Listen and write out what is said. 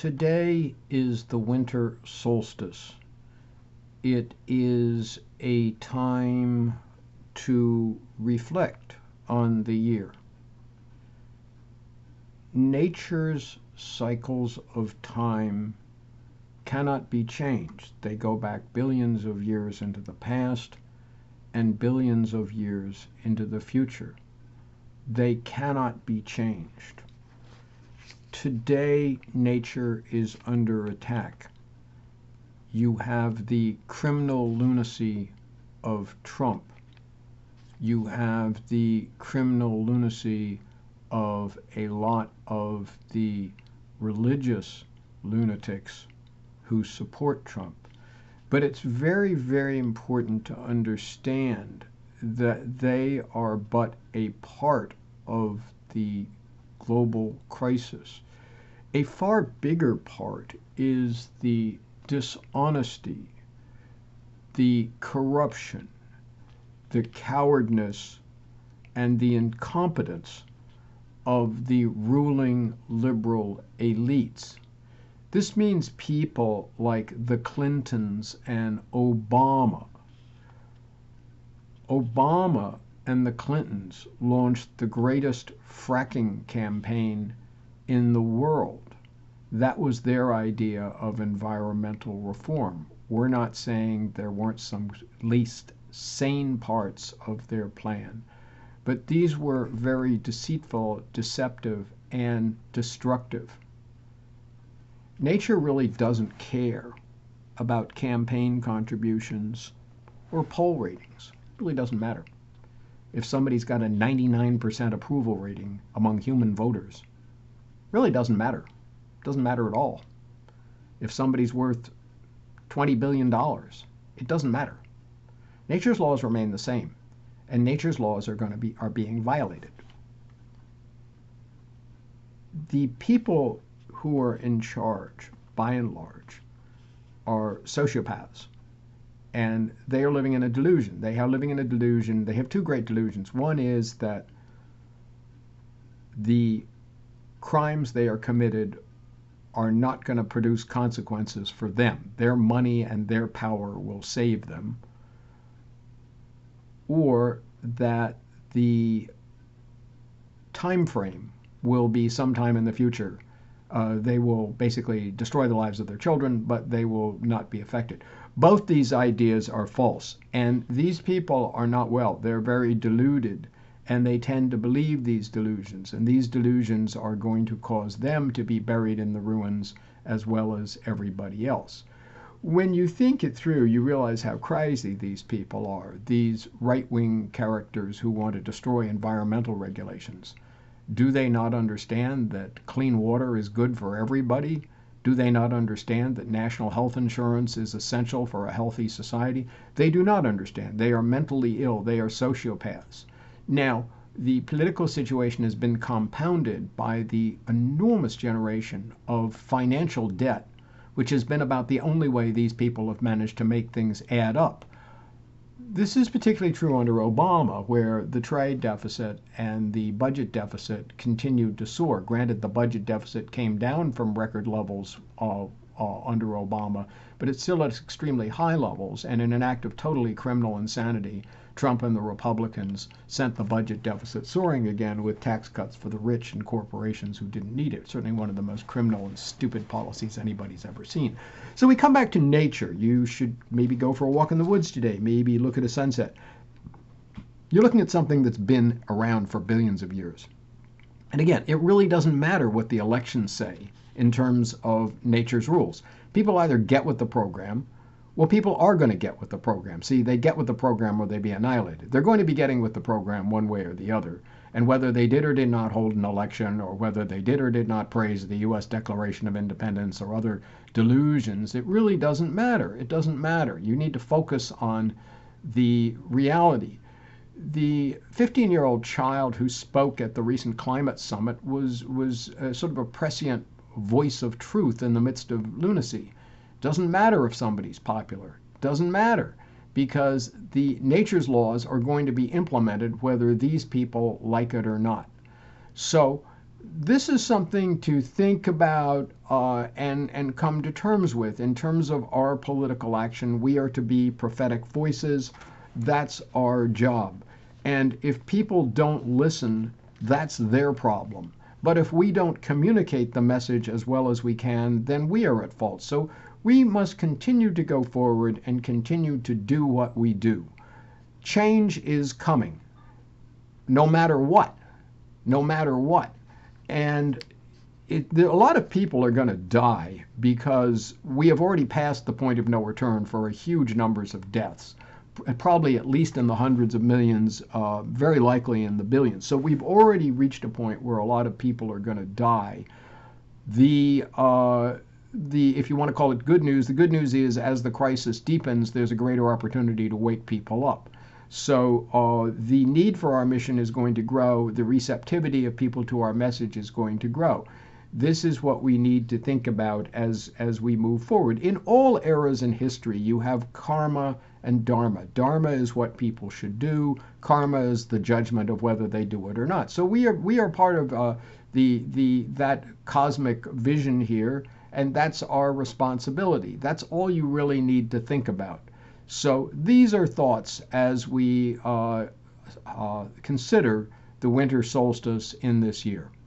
Today is the winter solstice. It is a time to reflect on the year. Nature's cycles of time cannot be changed. They go back billions of years into the past and billions of years into the future. They cannot be changed. Today, nature is under attack. You have the criminal lunacy of Trump. You have the criminal lunacy of a lot of the religious lunatics who support Trump. But it's very, very important to understand that they are but a part of the global crisis. A far bigger part is the dishonesty, the corruption, the cowardness, and the incompetence of the ruling liberal elites. This means people like the Clintons and Obama. Obama and the Clintons launched the greatest fracking campaign in the world. That was their idea of environmental reform. We're not saying there weren't some least sane parts of their plan, but these were very deceitful, deceptive, and destructive. Nature really doesn't care about campaign contributions or poll ratings. It really doesn't matter. If somebody's got a 99% approval rating among human voters, it really doesn't matter. It doesn't matter at all. If somebody's worth $20 billion, it doesn't matter. Nature's laws remain the same, and nature's laws are being violated. The people who are in charge, by and large, are sociopaths. And they are living in a delusion. They are living in a delusion. They have two great delusions. One is that the crimes they are committed are not going to produce consequences for them. Their money and their power will save them. Or that the time frame will be sometime in the future. They will basically destroy the lives of their children, but they will not be affected. Both these ideas are false, and these people are not well. They're very deluded, and they tend to believe these delusions, and these delusions are going to cause them to be buried in the ruins as well as everybody else. When you think it through, you realize how crazy these people are, these right-wing characters who want to destroy environmental regulations. Do they not understand that clean water is good for everybody? Do they not understand that national health insurance is essential for a healthy society? They do not understand. They are mentally ill. They are sociopaths. Now, the political situation has been compounded by the enormous generation of financial debt, which has been about the only way these people have managed to make things add up. This is particularly true under Obama, where the trade deficit and the budget deficit continued to soar. Granted, the budget deficit came down from record levels under Obama, but it's still at extremely high levels. And in an act of totally criminal insanity, Trump and the Republicans sent the budget deficit soaring again with tax cuts for the rich and corporations who didn't need it. Certainly one of the most criminal and stupid policies anybody's ever seen. So we come back to nature. You should maybe go for a walk in the woods today, maybe look at a sunset. You're looking at something that's been around for billions of years. And again, it really doesn't matter what the elections say in terms of nature's rules. People either get with the program. Well, people are going to get with the program. See, they get with the program or they be annihilated. They're going to be getting with the program one way or the other. And whether they did or did not hold an election, or whether they did or did not praise the U.S. Declaration of Independence or other delusions, it really doesn't matter. It doesn't matter. You need to focus on the reality. The 15-year-old child who spoke at the recent climate summit was sort of a prescient voice of truth in the midst of lunacy. Doesn't matter if somebody's popular. Doesn't matter, because the nature's laws are going to be implemented whether these people like it or not. So this is something to think about and come to terms with. In terms of our political action, we are to be prophetic voices. That's our job. And if people don't listen, that's their problem. But if we don't communicate the message as well as we can, then we are at fault. So we must continue to go forward and continue to do what we do. Change is coming, no matter what, no matter what. And a lot of people are going to die because we have already passed the point of no return for a huge numbers of deaths, probably at least in the hundreds of millions, very likely in the billions. So we've already reached a point where a lot of people are going to die. If you want to call it good news, the good news is as the crisis deepens, there's a greater opportunity to wake people up. So the need for our mission is going to grow. The receptivity of people to our message is going to grow. This is what we need to think about as we move forward. In all eras in history, you have karma and dharma. Dharma is what people should do. Karma is the judgment of whether they do it or not. So we are part of that cosmic vision here, and that's our responsibility. That's all you really need to think about. So these are thoughts as we consider the winter solstice in this year.